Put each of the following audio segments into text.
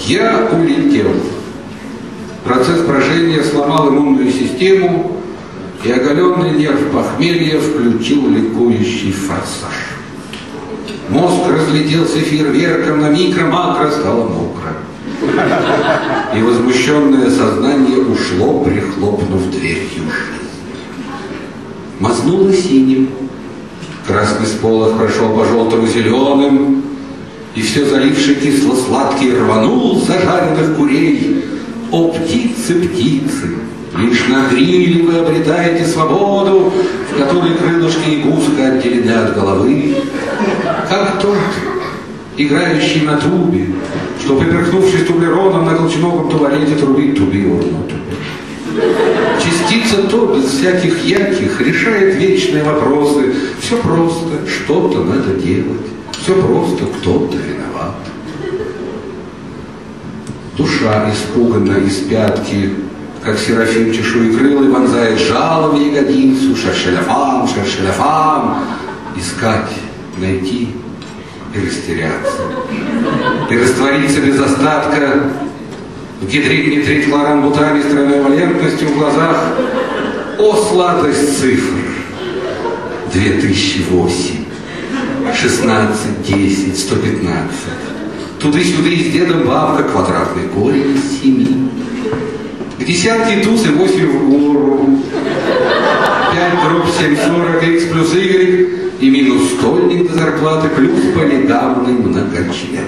Я улетел. Процесс брожения сломал иммунную систему, и оголенный нерв похмелья включил ликующий форсаж. Мозг разлетелся фейерверком, на микро-макро стало мокро. И возмущенное сознание ушло, прихлопнув дверью жизнь. Мазнуло синим. Красный сполох прошел по желтому зеленым, и все заливший кисло-сладкий рванул зажаренных курей. О, птицы, птицы, лишь на гриле вы обретаете свободу, в которой крылышки и гуска отделены от головы. Как тот, играющий на трубе, что, поперхнувшись тублероном, на колченогом туалете трубит тубиорну. Частица то, без всяких яких, решает вечные вопросы. Все просто, что-то надо делать. Все просто, кто-то виноват. Душа испуганно из пятки, как серафим чешуекрылый, вонзает жало в ягодицу. Шершеляфам, шершеляфам. Искать, найти и растеряться. И раствориться без остатка в гидрид-нитрит-хлорамбутане с тройной валентностью в глазах. О, сладость цифр! 2008, 16, 10, 115. Туды-сюды с дедом бабка, квадратный корень из 7. К десятке туз и 8 в гору. 5 дробь 7, 40, x плюс y и минус стольник до зарплаты, плюс полигамный многочлен.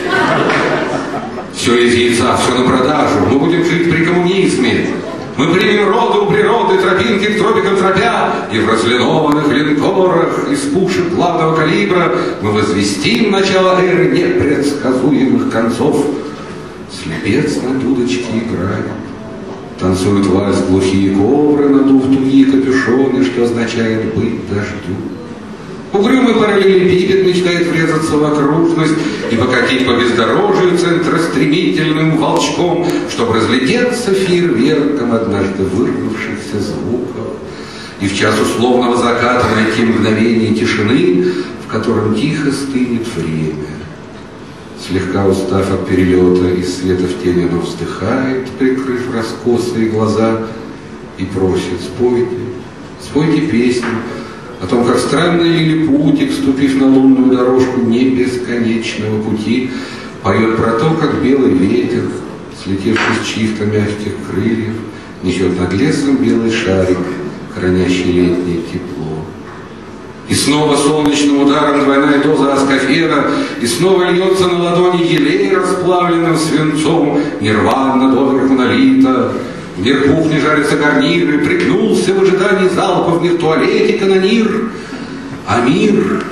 Все из яйца, все на продажу. Мы будем жить при коммунизме. Мы примем роды у природы, тропинки к тропикам тропя, и в разлинованных линкорах из пушек главного калибра мы возвестим начало эры непредсказуемых концов. Слепец на дудочке играет. Танцуют вальс глухие ковры, надув тугие капюшоны, что означает быть дождю. Угрюмый параллелепипед мечтает врезаться в окружность и покатить по бездорожью центростремительным волчком, чтобы разлететься фейерверком однажды вырвавшихся звуков и в час условного заката найти мгновение тишины, в котором тихо стынет время. Слегка устав от перелета из света в тень, оно вздыхает, прикрыв раскосые глаза, и просит: спойте песню о том, как странный лилипутик, вступив на лунную дорожку не бесконечного пути, поет про то, как белый ветер, слетевший с чьих-то мягких крыльев, несет над лесом белый шарик, хранящий летнее тепло. И снова солнечным ударом двойная доза аскофена, и снова льется на ладони елей, расплавленным свинцом, нирвана доверху налита. В ниркухне жарятся гарниры, пригнулся в ожидании залпа в мир-туалете канонир. А мир,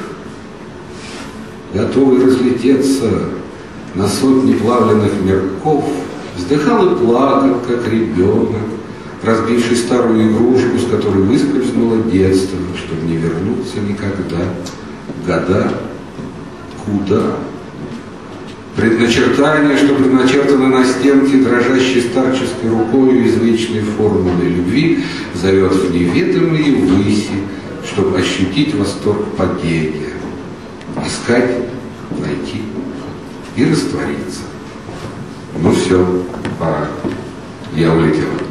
готовый разлететься на сотни плавленных мирков, вздыхал и плакал, как ребенок, разбивший старую игрушку, с которой выскользнуло детство, чтобы не вернуться никогда. Года куда? Предначертание, что предначертано на стенке дрожащей старческой рукой извечной формулы любви, зовет в неведомые выси, чтобы ощутить восторг падения, искать, найти и раствориться. Ну все, пора. Я улетел.